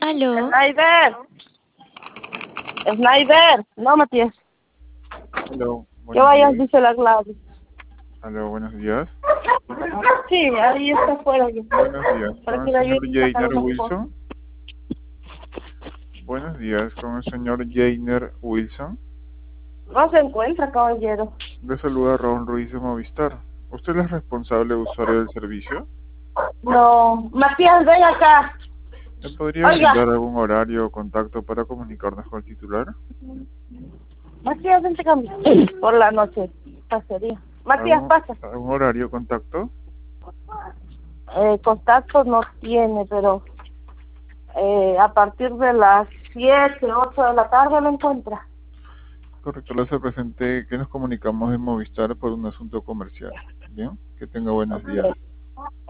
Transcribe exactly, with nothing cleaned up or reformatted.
Aló. Snyder. Snyder. No, Matías. Aló, Que buenos vayas, días. dice la Gladys. Aló, buenos días. Sí, ahí está afuera. Buenos días, Para con que el la señor ayude a sacar Jainer unas cosas. Wilson. Buenos días, con el señor Jainer Wilson. No se encuentra, caballero. Le saluda Raúl Ruiz de Movistar. ¿Usted es responsable usuario del servicio? No. Matías, ven acá. ¿Me podría Oiga. brindar algún horario o contacto para comunicarnos con el titular? Matías, vente conmigo. Por la noche. Pasaría. Matías, ¿Algún, pasa. algún horario o contacto? Eh, contacto no tiene, pero eh, a partir de las siete, ocho de la tarde lo encuentra. Correcto, le hace presente que nos comunicamos en Movistar por un asunto comercial. Bien, que tenga buenos días.